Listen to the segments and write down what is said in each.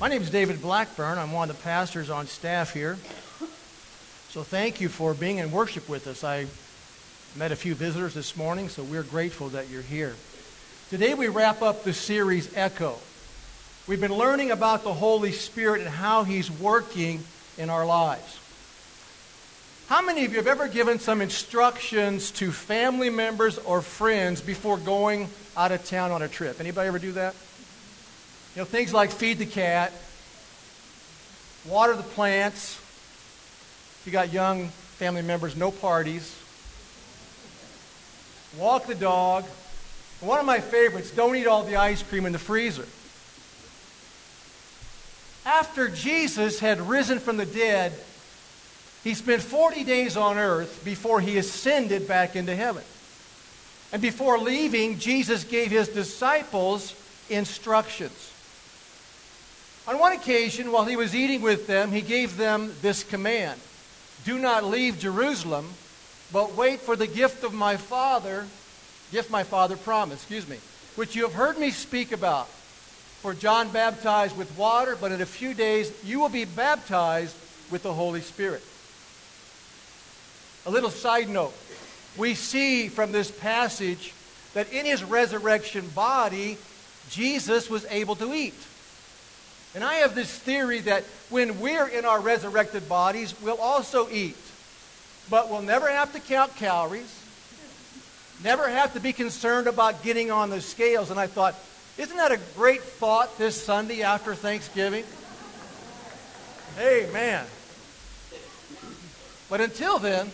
My name is David Blackburn. I'm one of the pastors on staff here. So thank you for being in worship with us. I met a few visitors this morning, so we're grateful that you're here. Today we wrap up the series Echo. We've been learning about the Holy Spirit and how He's working in our lives. How many of you have ever given some instructions to family members or friends before going out of town on a trip? Anybody ever do that? You know, things like feed the cat, water the plants. If you got young family members, no parties. Walk the dog. And one of my favorites, don't eat all the ice cream in the freezer. After Jesus had risen from the dead, He spent 40 days on earth before He ascended back into heaven. And before leaving, Jesus gave His disciples instructions. On one occasion, while He was eating with them, He gave them this command: "Do not leave Jerusalem, but wait for the gift my Father promised, which you have heard me speak about. For John baptized with water, but in a few days you will be baptized with the Holy Spirit." A little side note. We see from this passage that in His resurrection body, Jesus was able to eat. And I have this theory that when we're in our resurrected bodies, we'll also eat. But we'll never have to count calories, never have to be concerned about getting on the scales. And I thought, isn't that a great thought this Sunday after Thanksgiving? Amen. But until then,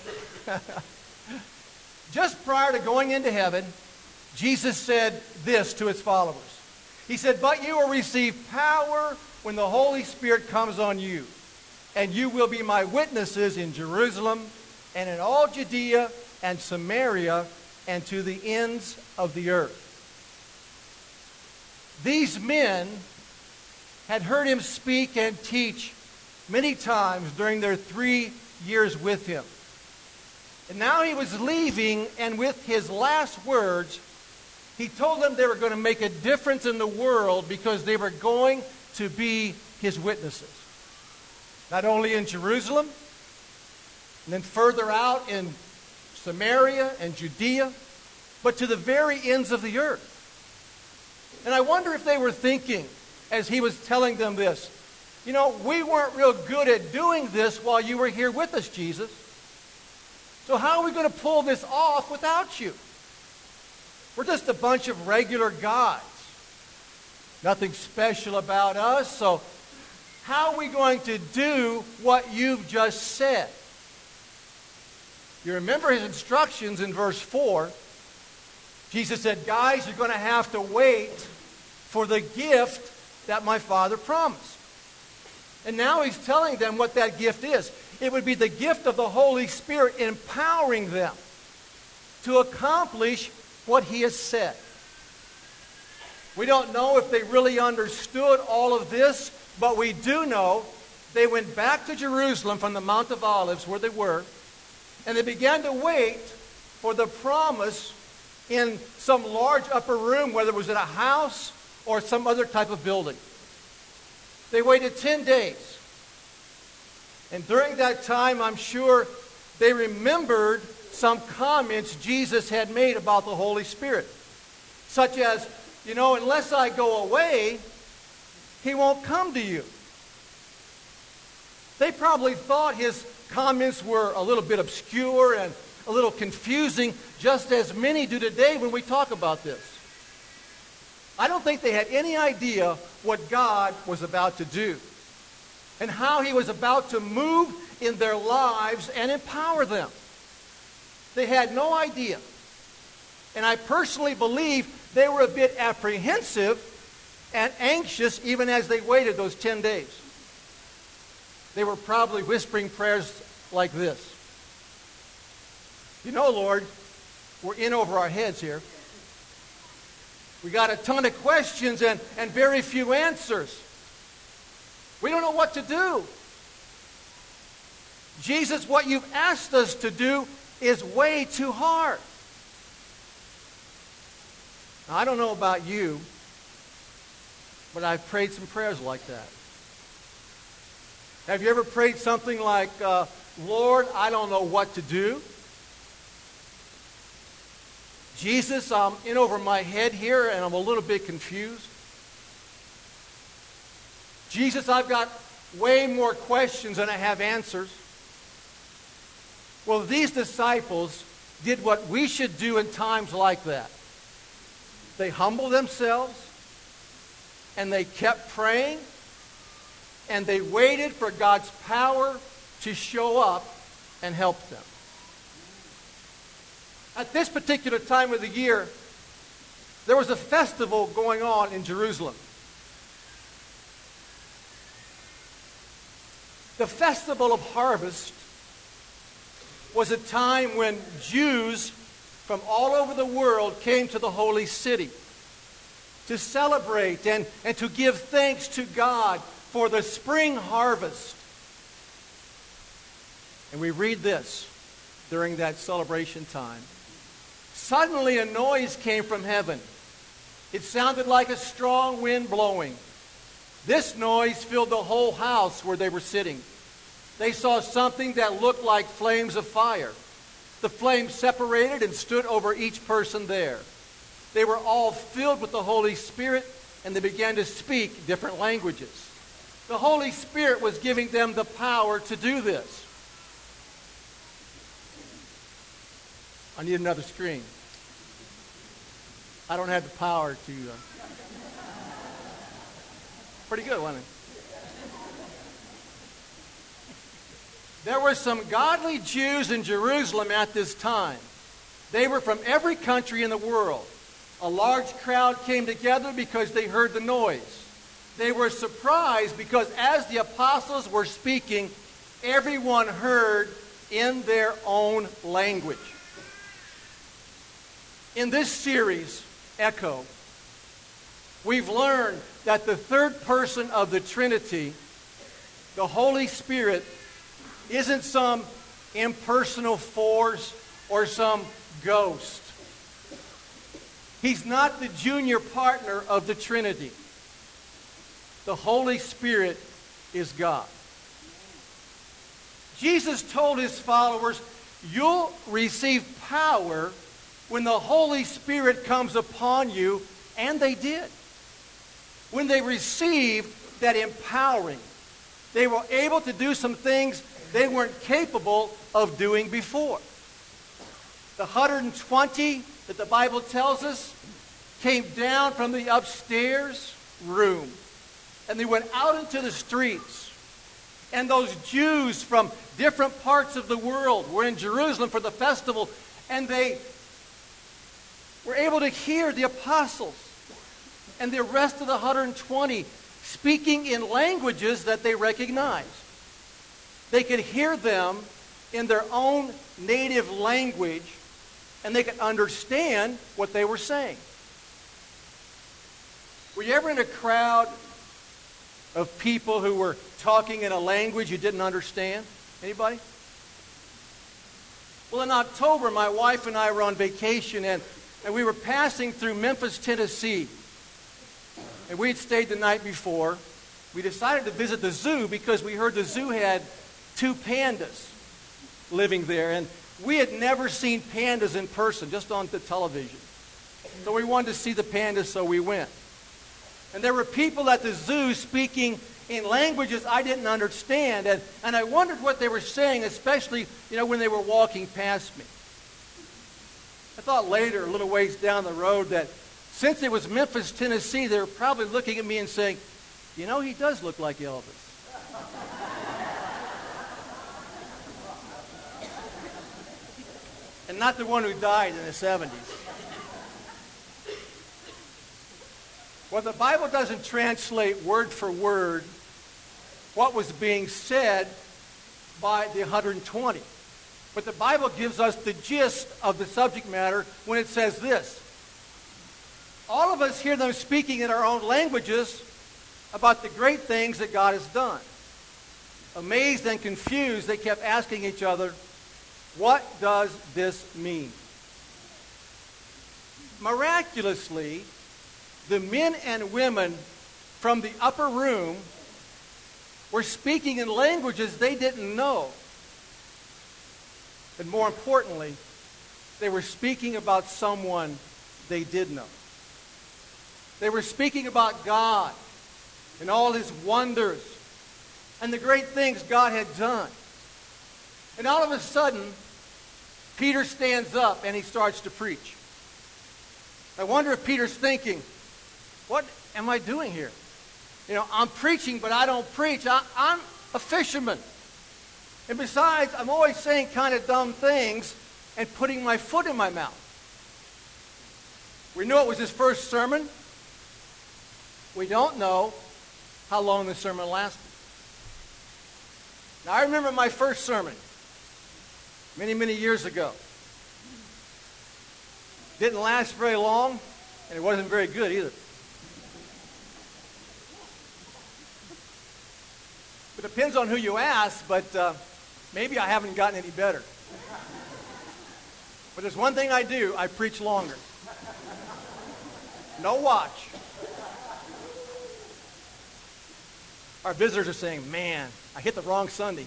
just prior to going into heaven, Jesus said this to His followers. He said, "But you will receive power when the Holy Spirit comes on you, and you will be my witnesses in Jerusalem and in all Judea and Samaria and to the ends of the earth." These men had heard Him speak and teach many times during their 3 years with Him. And now He was leaving, and with His last words, He told them they were going to make a difference in the world because they were going to be His witnesses. Not only in Jerusalem, and then further out in Samaria and Judea, but to the very ends of the earth. And I wonder if they were thinking, as He was telling them this, you know, we weren't real good at doing this while you were here with us, Jesus. So how are we going to pull this off without you? We're just a bunch of regular guys. Nothing special about us, so how are we going to do what you've just said? You remember His instructions in verse 4. Jesus said, "Guys, you're going to have to wait for the gift that my Father promised." And now He's telling them what that gift is. It would be the gift of the Holy Spirit empowering them to accomplish what He has said. We don't know if they really understood all of this, but we do know they went back to Jerusalem from the Mount of Olives where they were, and they began to wait for the promise in some large upper room, whether it was in a house or some other type of building. They waited 10 days. And during that time, I'm sure they remembered some comments Jesus had made about the Holy Spirit. Such as, you know, unless I go away, He won't come to you. They probably thought His comments were a little bit obscure and a little confusing, just as many do today when we talk about this. I don't think they had any idea what God was about to do and how He was about to move in their lives and empower them. They had no idea. And I personally believe they were a bit apprehensive and anxious even as they waited those 10 days. They were probably whispering prayers like this: "You know, Lord, we're in over our heads here. We got a ton of questions and very few answers. We don't know what to do. Jesus, what you've asked us to do is way too hard." Now, I don't know about you, but I've prayed some prayers like that. Have you ever prayed something like, Lord, I don't know what to do? Jesus, I'm in over my head here and I'm a little bit confused. Jesus, I've got way more questions than I have answers. Well, these disciples did what we should do in times like that. They humbled themselves and they kept praying and they waited for God's power to show up and help them. At this particular time of the year, there was a festival going on in Jerusalem. The Festival of Harvest was a time when Jews from all over the world came to the holy city to celebrate and to give thanks to God for the spring harvest. And we read this during that celebration time. Suddenly a noise came from heaven. It sounded like a strong wind blowing. This noise filled the whole house where they were sitting. They saw something that looked like flames of fire. The flames separated and stood over each person there. They were all filled with the Holy Spirit, and they began to speak different languages. The Holy Spirit was giving them the power to do this. I need another screen. I don't have the power to... Pretty good, wasn't it? There were some godly Jews in Jerusalem at this time. They were from every country in the world. A large crowd came together because they heard the noise. They were surprised because as the apostles were speaking, everyone heard in their own language. In this series, Echo, we've learned that the third person of the Trinity, the Holy Spirit, isn't some impersonal force or some ghost. He's not the junior partner of the Trinity. The Holy Spirit is God. Jesus told his followers, you'll receive power when the Holy Spirit comes upon you, and they did. When they received that empowering, they were able to do some things they weren't capable of doing before. The 120 that the Bible tells us came down from the upstairs room, and they went out into the streets. And those Jews from different parts of the world were in Jerusalem for the festival, and they were able to hear the apostles and the rest of the 120 speaking in languages that they recognized. They could hear them in their own native language, and they could understand what they were saying. Were you ever in a crowd of people who were talking in a language you didn't understand? Anybody? Well, in October, my wife and I were on vacation, and we were passing through Memphis, Tennessee. And we had stayed the night before. We decided to visit the zoo because we heard the zoo had 2 pandas living there. And we had never seen pandas in person, just on the television. So we wanted to see the pandas, so we went. And there were people at the zoo speaking in languages I didn't understand. And I wondered what they were saying, especially, when they were walking past me. I thought later, a little ways down the road, that since it was Memphis, Tennessee, they were probably looking at me and saying, he does look like Elvis. And not the one who died in the 70s. Well, the Bible doesn't translate word for word what was being said by the 120. But the Bible gives us the gist of the subject matter when it says this. All of us hear them speaking in our own languages about the great things that God has done. Amazed and confused, they kept asking each other, what does this mean? Miraculously, the men and women from the upper room were were speaking in languages they didn't know. And more importantly, they were speaking about someone they did know. They were speaking about God and all His wonders and the great things God had done. And all of a sudden, Peter stands up and he starts to preach. I wonder if Peter's thinking, what am I doing here? You know, I'm preaching, but I don't preach. I'm a fisherman. And besides, I'm always saying kind of dumb things and putting my foot in my mouth. We know it was his first sermon. We don't know how long the sermon lasted. Now, I remember my first sermon many, many years ago. Didn't last very long, and it wasn't very good either. It depends on who you ask, but maybe I haven't gotten any better. But there's one thing I do, I preach longer. No watch. Our visitors are saying, man, I hit the wrong Sunday.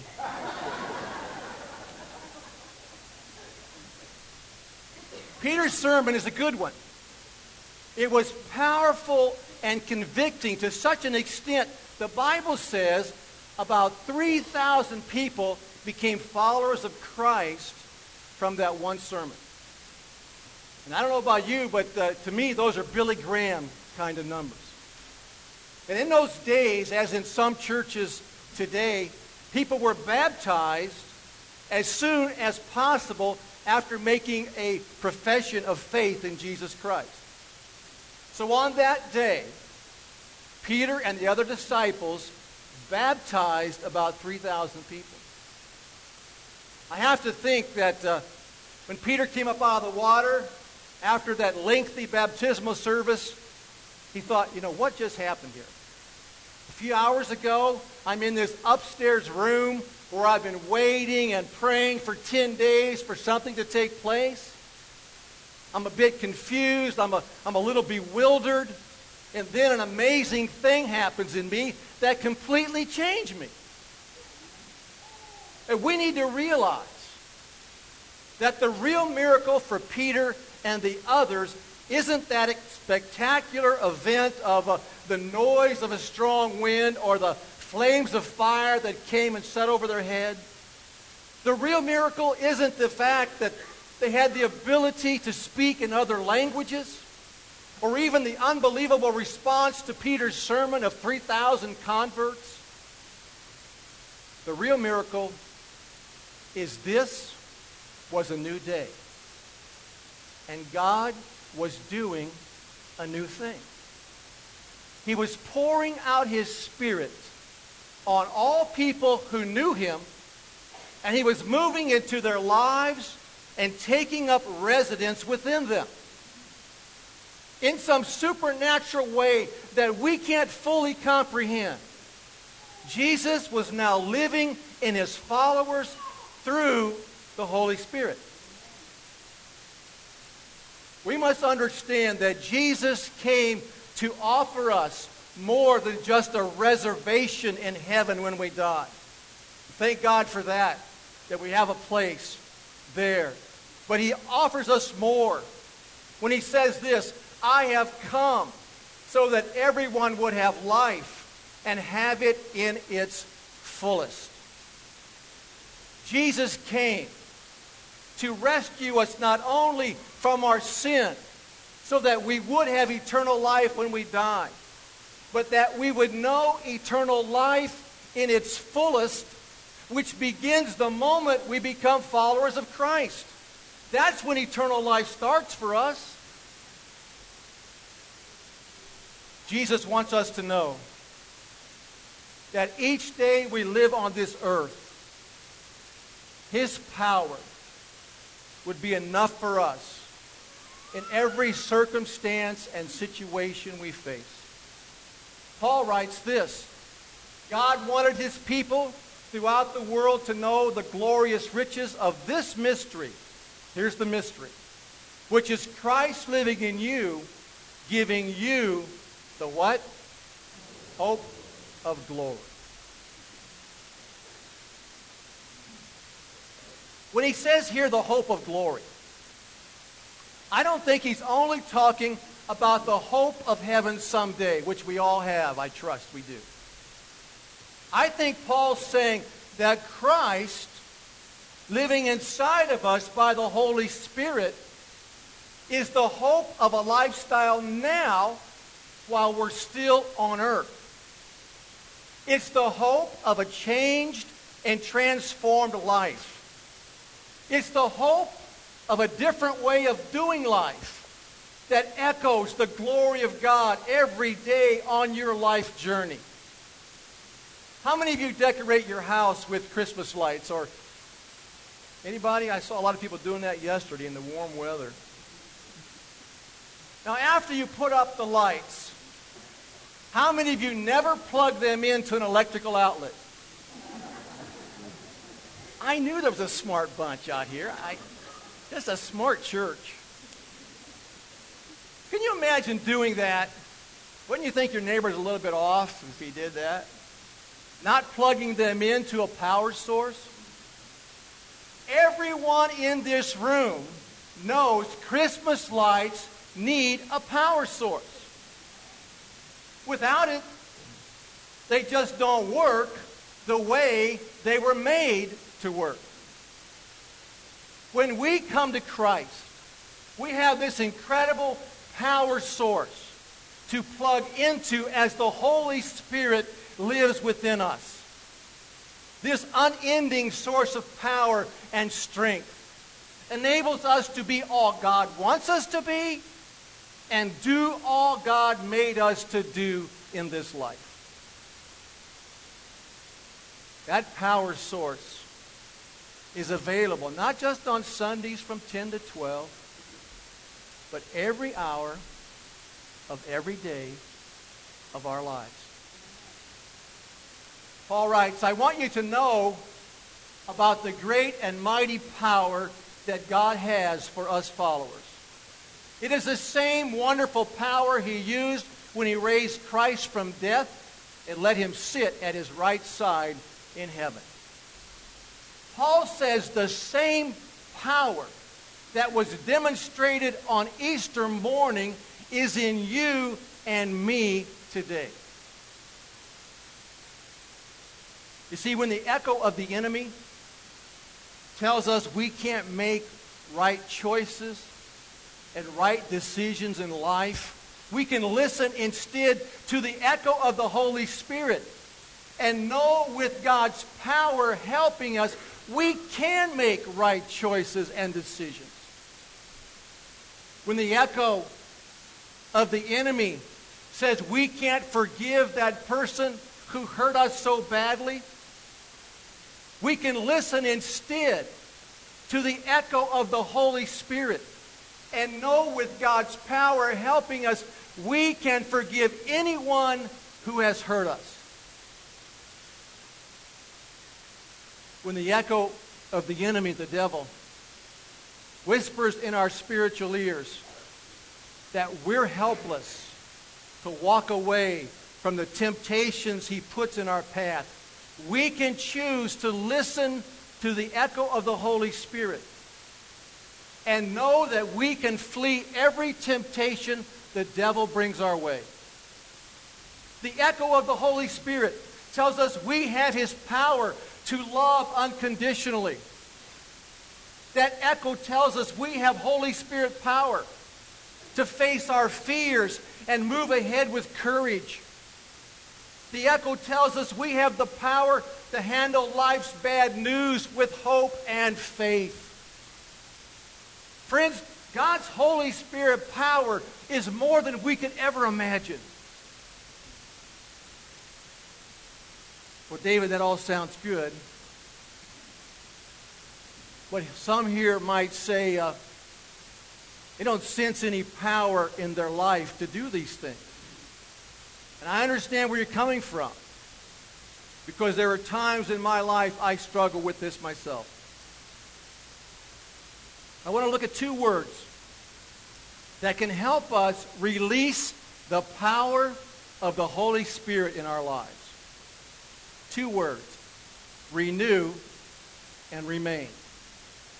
Peter's sermon is a good one. It was powerful and convicting to such an extent, the Bible says about 3,000 people became followers of Christ from that one sermon. And I don't know about you, but to me, those are Billy Graham kind of numbers. And in those days, as in some churches today, people were baptized as soon as possible after making a profession of faith in Jesus Christ. So on that day, Peter and the other disciples baptized about 3,000 people. I have to think that when Peter came up out of the water, after that lengthy baptismal service, he thought, you know, what just happened here? A few hours ago, I'm in this upstairs room where I've been waiting and praying for 10 days for something to take place. I'm a bit confused. I'm a little bewildered. And then an amazing thing happens in me that completely changed me. And we need to realize that the real miracle for Peter and the others isn't that spectacular event of the noise of a strong wind or the flames of fire that came and set over their head. The real miracle isn't the fact that they had the ability to speak in other languages, or even the unbelievable response to Peter's sermon of 3,000 converts. The real miracle is this was a new day. And God was doing a new thing. He was pouring out His Spirit on all people who knew Him, and He was moving into their lives and taking up residence within them. In some supernatural way that we can't fully comprehend, Jesus was now living in His followers through the Holy Spirit. We must understand that Jesus came to offer us more than just a reservation in heaven when we die. Thank God for that we have a place there. But He offers us more when He says this, I have come so that everyone would have life and have it in its fullest. Jesus came to rescue us not only from our sin, so that we would have eternal life when we die, but that we would know eternal life in its fullest, which begins the moment we become followers of Christ. That's when eternal life starts for us. Jesus wants us to know that each day we live on this earth, His power would be enough for us in every circumstance and situation we face. Paul writes this, God wanted His people throughout the world to know the glorious riches of this mystery. Here's the mystery, which is Christ living in you, giving you the what? Hope of glory. When he says here the hope of glory, I don't think he's only talking about the hope of heaven someday, which we all have, I trust we do. I think Paul's saying that Christ, living inside of us by the Holy Spirit, is the hope of a lifestyle now while we're still on earth. It's the hope of a changed and transformed life. It's the hope of a different way of doing life that echoes the glory of God every day on your life journey. How many of you decorate your house with Christmas lights? Or anybody? I saw a lot of people doing that yesterday in the warm weather. Now, after you put up the lights, how many of you never plug them into an electrical outlet? I knew there was a smart bunch out here. Just a smart church. Can you imagine doing that? Wouldn't you think your neighbor's a little bit off if he did that? Not plugging them into a power source? Everyone in this room knows Christmas lights need a power source. Without it, they just don't work the way they were made to work. When we come to Christ, we have this incredible power source to plug into as the Holy Spirit lives within us. This unending source of power and strength enables us to be all God wants us to be and do all God made us to do in this life. That power source is available not just on Sundays from 10 to 12, but every hour of every day of our lives. Paul writes, I want you to know about the great and mighty power that God has for us followers. It is the same wonderful power he used when he raised Christ from death and let him sit at his right side in heaven. Paul says the same power that was demonstrated on Easter morning is in you and me today. You see, when the echo of the enemy tells us we can't make right choices and right decisions in life, we can listen instead to the echo of the Holy Spirit and know with God's power helping us, we can make right choices and decisions. When the echo of the enemy says we can't forgive that person who hurt us so badly, we can listen instead to the echo of the Holy Spirit and know with God's power helping us, we can forgive anyone who has hurt us. When the echo of the enemy, the devil, whispers in our spiritual ears that we're helpless to walk away from the temptations he puts in our path, we can choose to listen to the echo of the Holy Spirit and know that we can flee every temptation the devil brings our way. The echo of the Holy Spirit tells us we have his power to love unconditionally. That echo tells us we have Holy Spirit power to face our fears and move ahead with courage. The echo tells us we have the power to handle life's bad news with hope and faith. Friends, God's Holy Spirit power is more than we could ever imagine. Well, David, that all sounds good. But some here might say they don't sense any power in their life to do these things. And I understand where you're coming from, because there are times in my life I struggle with this myself. I want to look at two words that can help us release the power of the Holy Spirit in our lives. Two words: renew and remain.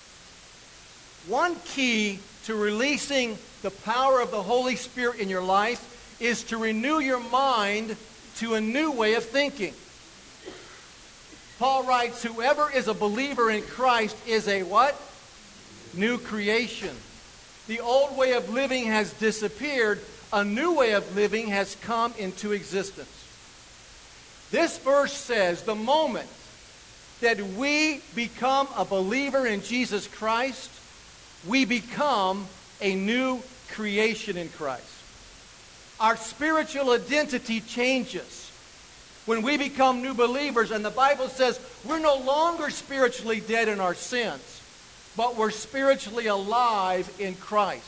One key to releasing the power of the Holy Spirit in your life is to renew your mind to a new way of thinking. Paul writes, whoever is a believer in Christ is a what? New creation. The old way of living has disappeared. A new way of living has come into existence. This verse says the moment that we become a believer in Jesus Christ, we become a new creation in Christ. Our spiritual identity changes when we become new believers, and the Bible says we're no longer spiritually dead in our sins, but we're spiritually alive in Christ.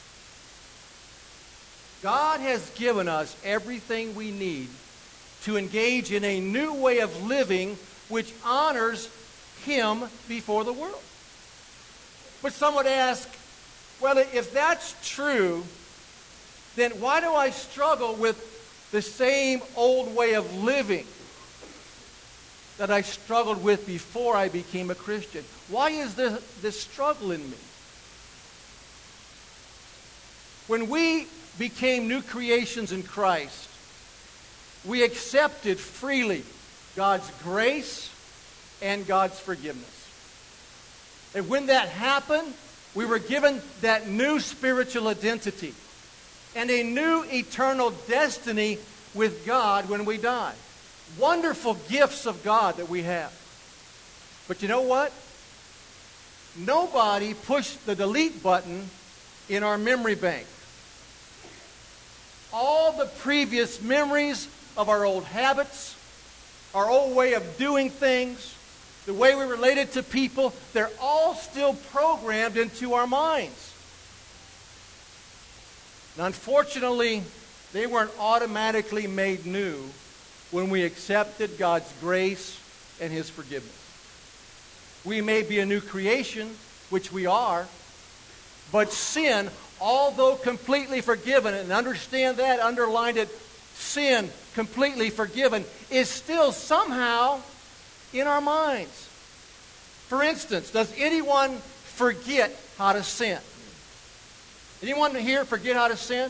God has given us everything we need to engage in a new way of living which honors Him before the world. But some would ask, well, if that's true, then why do I struggle with the same old way of living that I struggled with before I became a Christian? Why is this struggle in me? When we became new creations in Christ, we accepted freely God's grace and God's forgiveness. And when that happened, we were given that new spiritual identity and a new eternal destiny with God when we die. Wonderful gifts of God that we have. But you know what? Nobody pushed the delete button in our memory bank. All the previous memories of our old habits, our old way of doing things, the way we related to people, they're all still programmed into our minds. And unfortunately, they weren't automatically made new when we accepted God's grace and His forgiveness. We may be a new creation, which we are, but sin, although completely forgiven, and understand that, underline it, sin, completely forgiven, is still somehow in our minds. For instance, does anyone forget how to sin? Anyone here forget how to sin?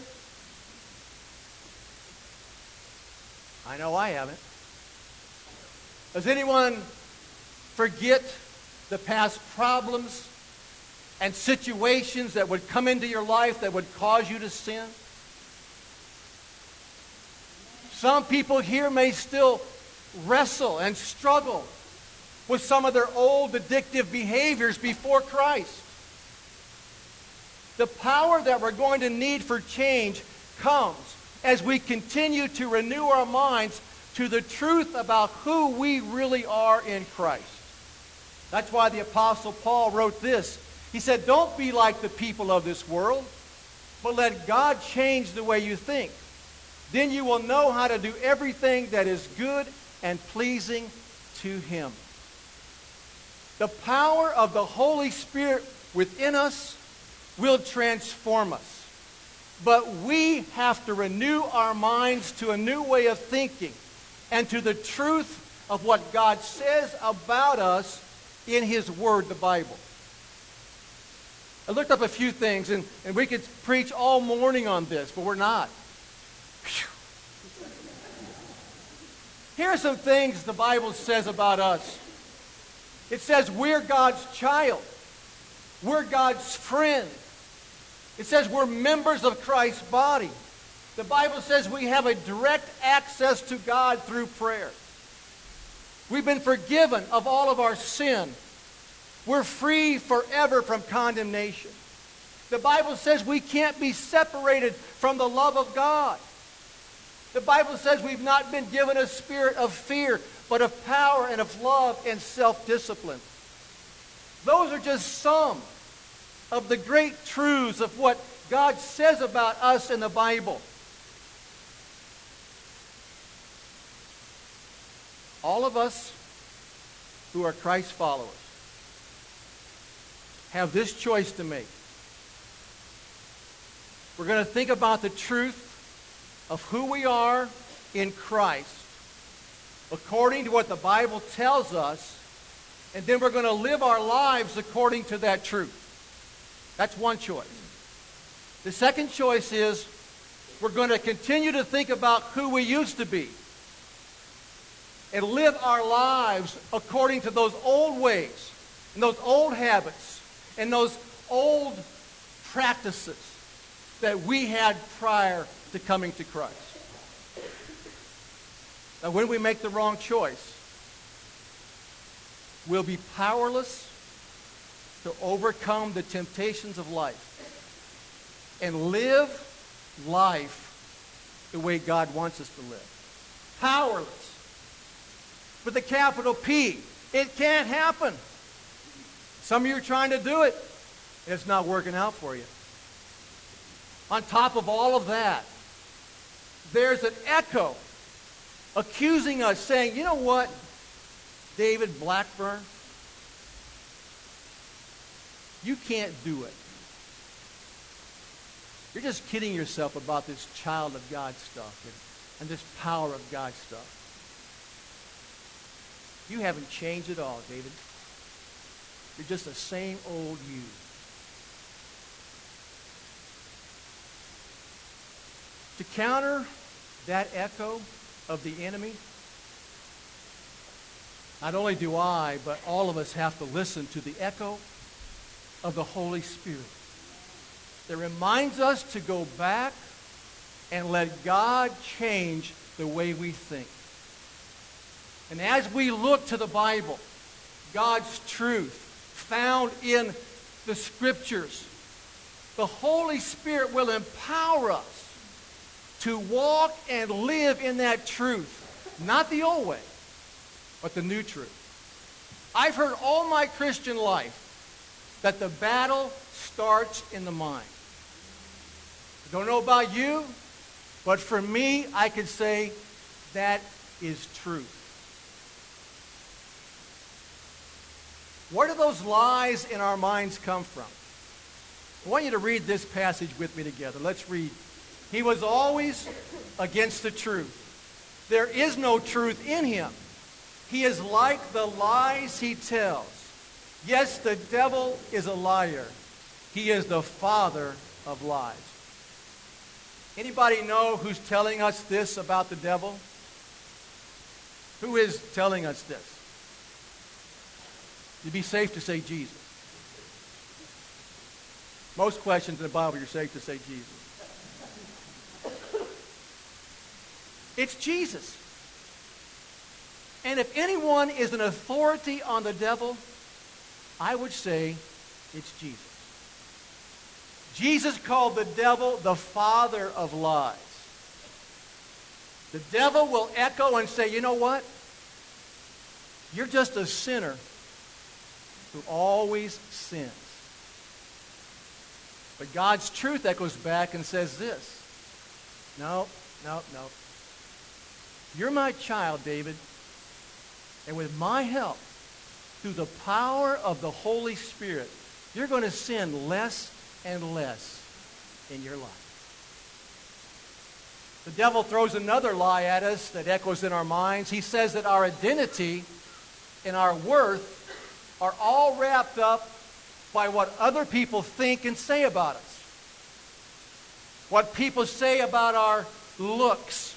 I know I haven't. Does anyone forget the past problems and situations that would come into your life that would cause you to sin? Some people here may still wrestle and struggle with some of their old addictive behaviors before Christ. The power that we're going to need for change comes as we continue to renew our minds to the truth about who we really are in Christ. That's why the Apostle Paul wrote this. He said, don't be like the people of this world, but let God change the way you think. Then you will know how to do everything that is good and pleasing to Him. The power of the Holy Spirit within us will transform us. But we have to renew our minds to a new way of thinking and to the truth of what God says about us in His Word, the Bible. I looked up a few things, and we could preach all morning on this, but we're not. Whew. Here are some things the Bible says about us. It says we're God's child. We're God's friend. It says we're members of Christ's body. The Bible says we have a direct access to God through prayer. We've been forgiven of all of our sin. We're free forever from condemnation. The Bible says we can't be separated from the love of God. The Bible says we've not been given a spirit of fear, but of power and of love and self-discipline. Those are just some of the great truths of what God says about us in the Bible. All of us who are Christ followers have this choice to make. We're going to think about the truth of who we are in Christ according to what the Bible tells us, and then we're going to live our lives according to that truth. That's one choice. The second choice is we're going to continue to think about who we used to be and live our lives according to those old ways and those old habits and those old practices that we had prior to coming to Christ. Now, when we make the wrong choice, we'll be powerless to overcome the temptations of life and live life the way God wants us to live. Powerless. With a capital P. It can't happen. Some of you are trying to do it, and it's not working out for you. On top of all of that, there's an echo accusing us, saying, you know what, David Blackburn, you can't do it. You're just kidding yourself about this child of God stuff and this power of God stuff. You haven't changed at all, David. You're just the same old you. To counter that echo of the enemy, not only do I, but all of us have to listen to the echo of the Holy Spirit that reminds us to go back and let God change the way we think. And as we look to the Bible, God's truth found in the Scriptures, the Holy Spirit will empower us to walk and live in that truth. Not the old way, but the new truth. I've heard all my Christian life that the battle starts in the mind. I don't know about you, but for me, I could say that is truth. Where do those lies in our minds come from? I want you to read this passage with me together. Let's read. He was always against the truth. There is no truth in him. He is like the lies he tells. Yes, the devil is a liar. He is the father of lies. Anybody know who's telling us this about the devil? Who is telling us this? It'd be safe to say Jesus. Most questions in the Bible, you're safe to say Jesus. It's Jesus. And if anyone is an authority on the devil, I would say it's Jesus. Jesus called the devil the father of lies. The devil will echo and say, you know what? You're just a sinner who always sins. But God's truth echoes back and says this. No. You're my child, David. And with my help, through the power of the Holy Spirit, you're going to sin less and less in your life. The devil throws another lie at us that echoes in our minds. He says that our identity and our worth are all wrapped up by what other people think and say about us. What people say about our looks,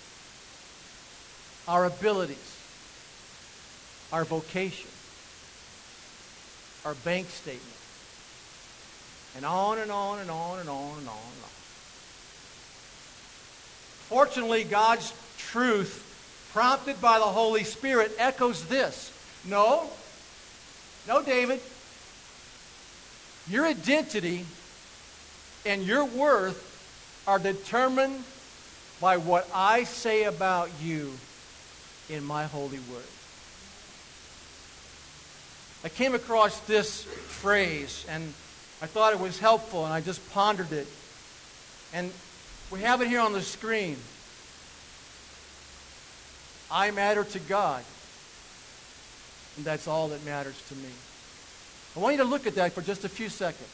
our abilities, our vocation, our bank statement, and on and on and on and on and on and on. Fortunately, God's truth, prompted by the Holy Spirit, echoes this. No, David. Your identity and your worth are determined by what I say about you in my holy word. I came across this phrase, and I thought it was helpful, and I just pondered it. And we have it here on the screen. I matter to God, and that's all that matters to me. I want you to look at that for just a few seconds.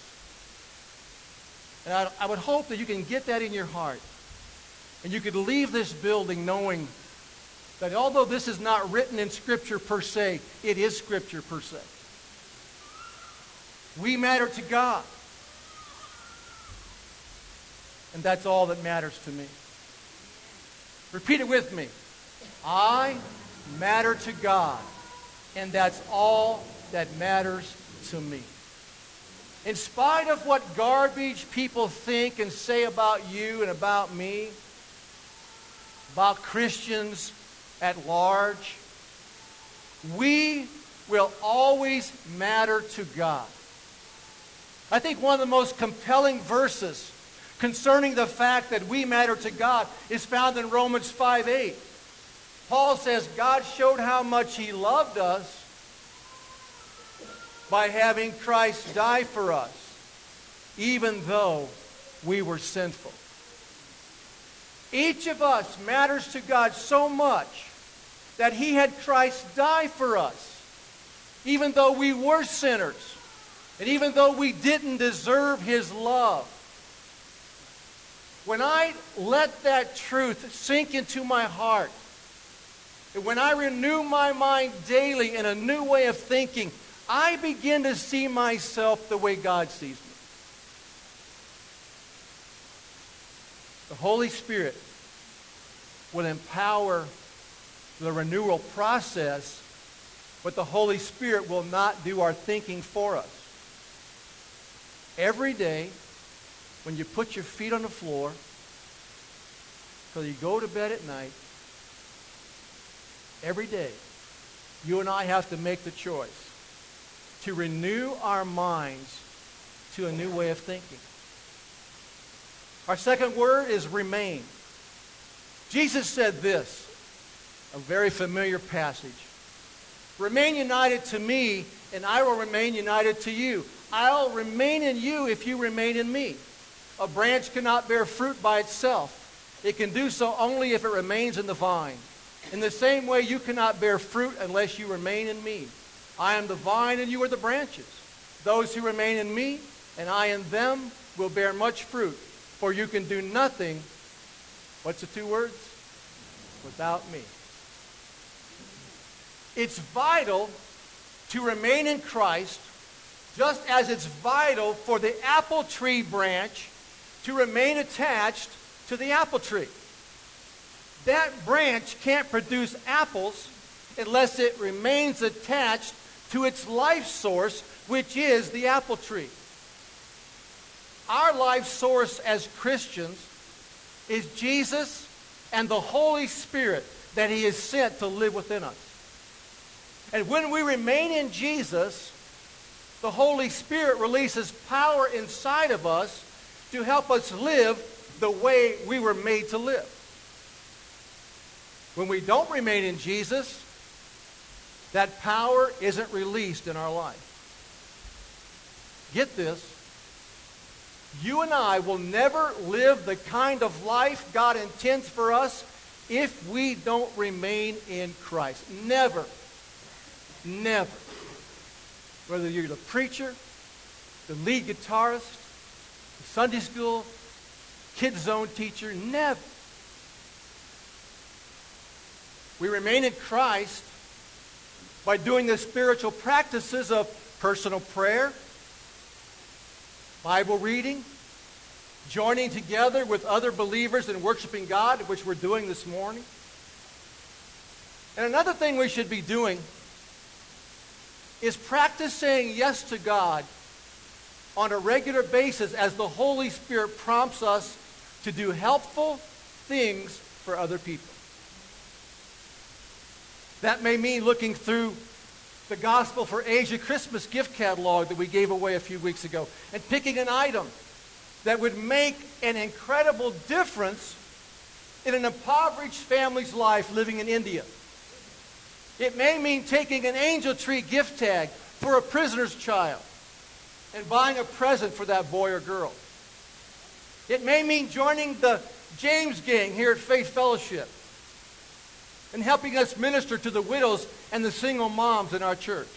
And I would hope that you can get that in your heart. And you could leave this building knowing that although this is not written in Scripture per se, it is Scripture per se. We matter to God. And that's all that matters to me. Repeat it with me. I matter to God, and that's all that matters to me. In spite of what garbage people think and say about you and about me, about Christians at large, we will always matter to God. I think one of the most compelling verses concerning the fact that we matter to God is found in Romans 5:8. Paul says, God showed how much He loved us by having Christ die for us, even though we were sinful. Each of us matters to God so much that He had Christ die for us, even though we were sinners, and even though we didn't deserve His love. When I let that truth sink into my heart, and when I renew my mind daily in a new way of thinking, I begin to see myself the way God sees me. The Holy Spirit will empower the renewal process, but the Holy Spirit will not do our thinking for us. Every day, when you put your feet on the floor, till you go to bed at night, every day, you and I have to make the choice to renew our minds to a new way of thinking. Our second word is remain. Jesus said this, a very familiar passage. Remain united to me, and I will remain united to you. I'll remain in you if you remain in me. A branch cannot bear fruit by itself. It can do so only if it remains in the vine. In the same way, you cannot bear fruit unless you remain in me. I am the vine and you are the branches. Those who remain in me and I in them will bear much fruit. For you can do nothing, what's the two words? Without me. It's vital to remain in Christ, just as it's vital for the apple tree branch to remain attached to the apple tree. That branch can't produce apples unless it remains attached to its life source, which is the apple tree. Our life source as Christians is Jesus and the Holy Spirit that He has sent to live within us. And when we remain in Jesus, the Holy Spirit releases power inside of us to help us live the way we were made to live. When we don't remain in Jesus, that power isn't released in our life. Get this. You and I will never live the kind of life God intends for us if we don't remain in Christ. Never. Never. Whether you're the preacher, the lead guitarist, the Sunday school, kids zone teacher, never. We remain in Christ by doing the spiritual practices of personal prayer, Bible reading, joining together with other believers in worshiping God, which we're doing this morning. And another thing we should be doing is practice saying yes to God on a regular basis as the Holy Spirit prompts us to do helpful things for other people. That may mean looking through the Gospel for Asia Christmas gift catalog that we gave away a few weeks ago and picking an item that would make an incredible difference in an impoverished family's life living in India. It may mean taking an angel tree gift tag for a prisoner's child and buying a present for that boy or girl. It may mean joining the James Gang here at Faith Fellowship and helping us minister to the widows and the single moms in our church.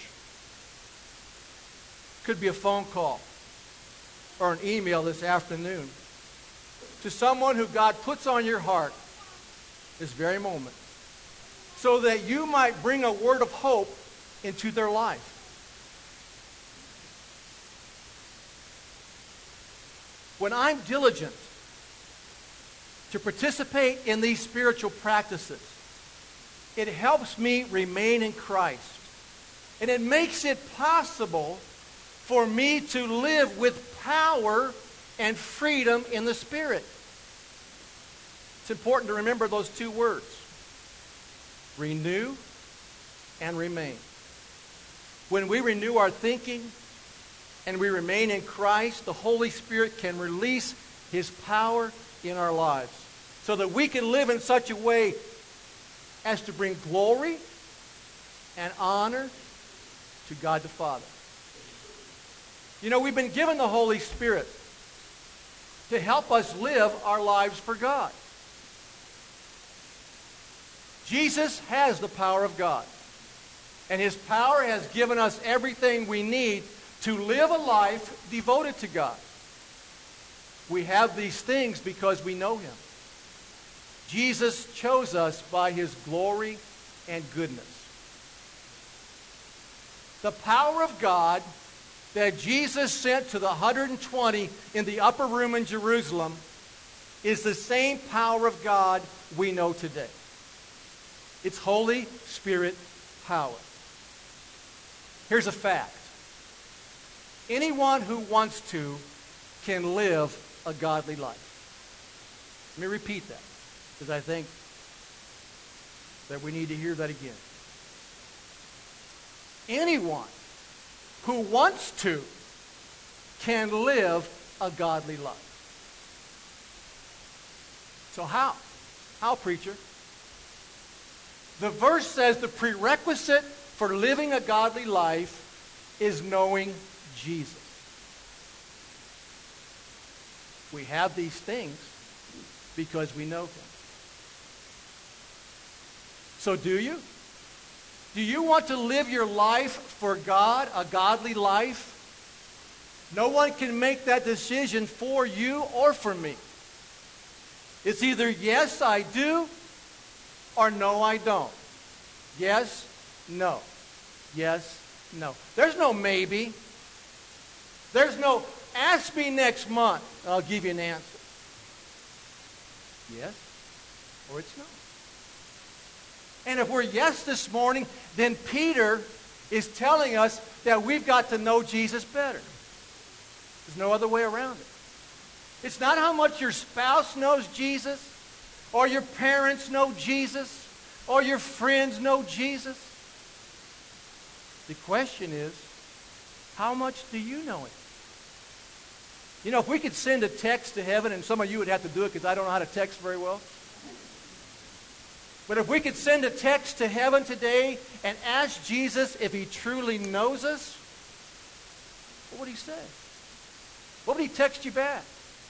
Could be a phone call or an email this afternoon to someone who God puts on your heart this very moment, so that you might bring a word of hope into their life. When I'm diligent to participate in these spiritual practices, it helps me remain in Christ. And it makes it possible for me to live with power and freedom in the Spirit. It's important to remember those two words: renew and remain. When we renew our thinking and we remain in Christ, the Holy Spirit can release His power in our lives so that we can live in such a way as to bring glory and honor to God the Father. You know, we've been given the Holy Spirit to help us live our lives for God. Jesus has the power of God, and His power has given us everything we need to live a life devoted to God. We have these things because we know Him. Jesus chose us by His glory and goodness. The power of God that Jesus sent to the 120 in the upper room in Jerusalem is the same power of God we know today. It's Holy Spirit power. Here's a fact. Anyone who wants to can live a godly life. Let me repeat that, because I think that we need to hear that again. Anyone who wants to can live a godly life. So how? How, preacher? The verse says the prerequisite for living a godly life is knowing Jesus. We have these things because we know Him. So do you? Do you want to live your life for God, a godly life? No one can make that decision for you or for me. It's either yes, I do, or no, I don't. Yes, no. Yes, no. There's no maybe. There's no ask me next month. I'll give you an answer. Yes, or it's no. And if we're yes this morning, then Peter is telling us that we've got to know Jesus better. There's no other way around it. It's not how much your spouse knows Jesus, or your parents know Jesus, or your friends know Jesus. The question is, how much do you know Him? You know, if we could send a text to heaven, and some of you would have to do it because I don't know how to text very well. But if we could send a text to heaven today and ask Jesus if He truly knows us, what would He say? What would He text you back?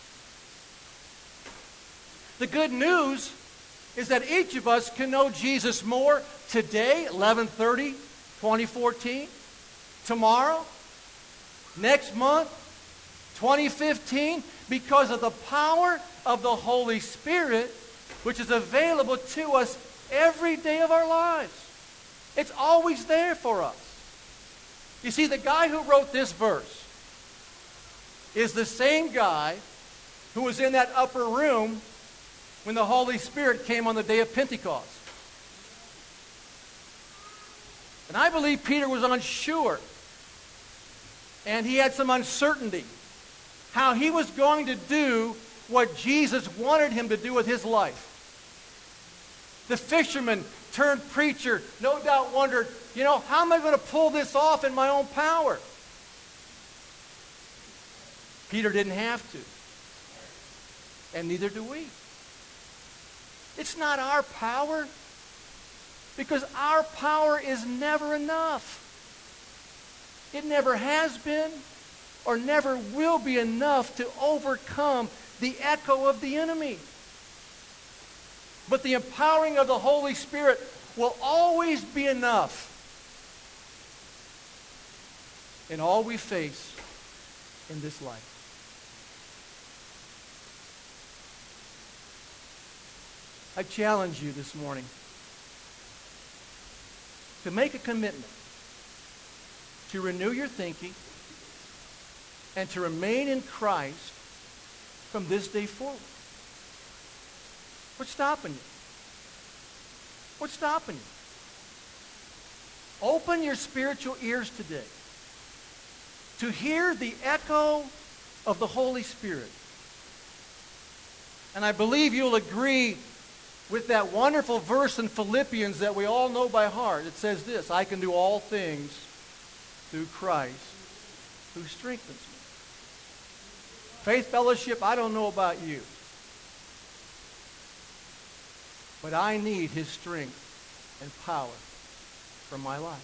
The good news is that each of us can know Jesus more today, 11/30, 2014, tomorrow, next month, 2015, because of the power of the Holy Spirit, which is available to us every day of our lives. It's always there for us. You see, the guy who wrote this verse is the same guy who was in that upper room when the Holy Spirit came on the day of Pentecost. And I believe Peter was unsure, and he had some uncertainty how he was going to do what Jesus wanted him to do with his life. The fisherman turned preacher no doubt wondered, how am I going to pull this off in my own power? Peter didn't have to. And neither do we. It's not our power, because our power is never enough. It never has been or never will be enough to overcome the echo of the enemy. But the empowering of the Holy Spirit will always be enough in all we face in this life. I challenge you this morning to make a commitment to renew your thinking and to remain in Christ from this day forward. What's stopping you? What's stopping you? Open your spiritual ears today to hear the echo of the Holy Spirit. And I believe you'll agree with that wonderful verse in Philippians that we all know by heart. It says this, I can do all things through Christ who strengthens me. Faith Fellowship, I don't know about you, but I need His strength and power for my life.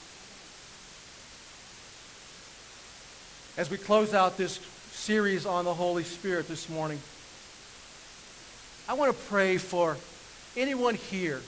As we close out this series on the Holy Spirit this morning, I want to pray for anyone here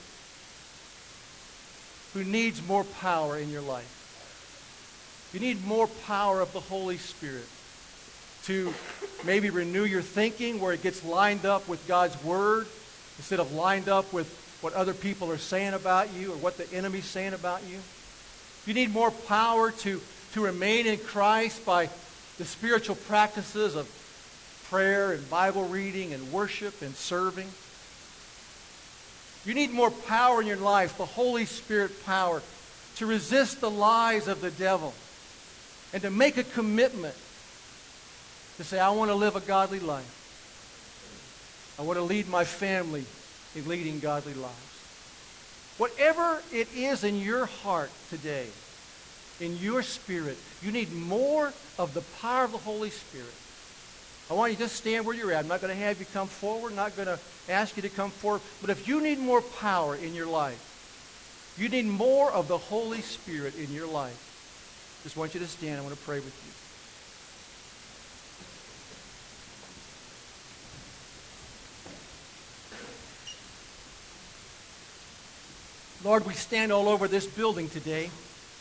who needs more power in your life. You need more power of the Holy Spirit to maybe renew your thinking where it gets lined up with God's Word instead of lined up with what other people are saying about you or what the enemy's saying about you. You need more power to remain in Christ by the spiritual practices of prayer and Bible reading and worship and serving. You need more power in your life, the Holy Spirit power, to resist the lies of the devil and to make a commitment to say, I want to live a godly life. I want to lead my family in leading godly lives. Whatever it is in your heart today, in your spirit, you need more of the power of the Holy Spirit. I want you to just stand where you're at. I'm not going to have you come forward. I'm not going to ask you to come forward. But if you need more power in your life, you need more of the Holy Spirit in your life, just want you to stand. I want to pray with you. Lord, we stand all over this building today.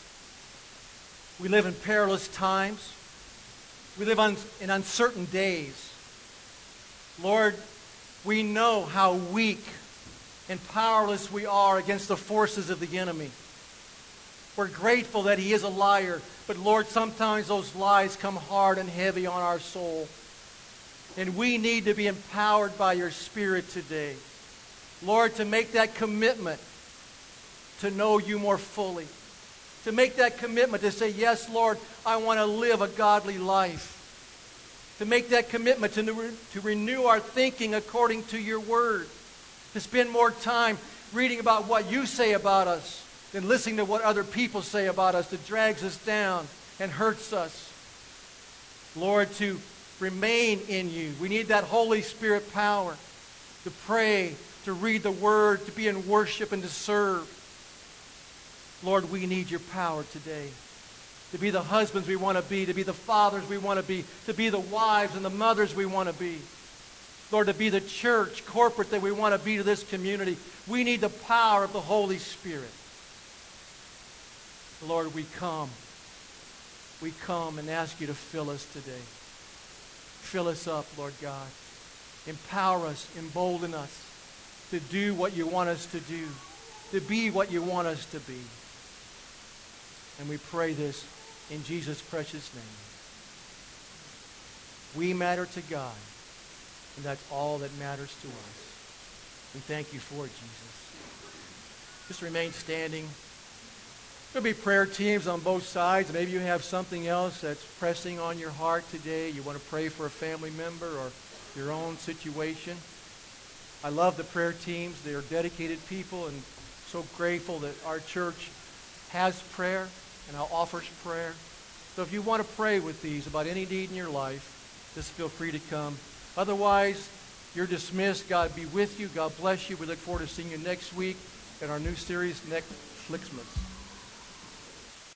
We live in perilous times. We live in uncertain days. Lord, we know how weak and powerless we are against the forces of the enemy. We're grateful that he is a liar, but Lord, sometimes those lies come hard and heavy on our soul. And we need to be empowered by your Spirit today. Lord, to make that commitment to know you more fully. To make that commitment to say, yes, Lord, I want to live a godly life. To make that commitment to renew our thinking according to your word. To spend more time reading about what you say about us than listening to what other people say about us that drags us down and hurts us. Lord, to remain in you. We need that Holy Spirit power to pray, to read the word, to be in worship, and to serve. Lord, we need your power today to be the husbands we want to be the fathers we want to be the wives and the mothers we want to be. Lord, to be the church, corporate that we want to be to this community. We need the power of the Holy Spirit. Lord, we come and ask you to fill us today. Fill us up, Lord God. Empower us, embolden us to do what you want us to do, to be what you want us to be. And we pray this in Jesus' precious name. We matter to God, and that's all that matters to us. We thank you for it, Jesus. Just remain standing. There'll be prayer teams on both sides. Maybe you have something else that's pressing on your heart today. You want to pray for a family member or your own situation. I love the prayer teams. They are dedicated people, and so grateful that our church has prayer and offers prayer. So if you want to pray with these about any need in your life, just feel free to come. Otherwise, you're dismissed. God be with you. God bless you. We look forward to seeing you next week in our new series, Netflixmas.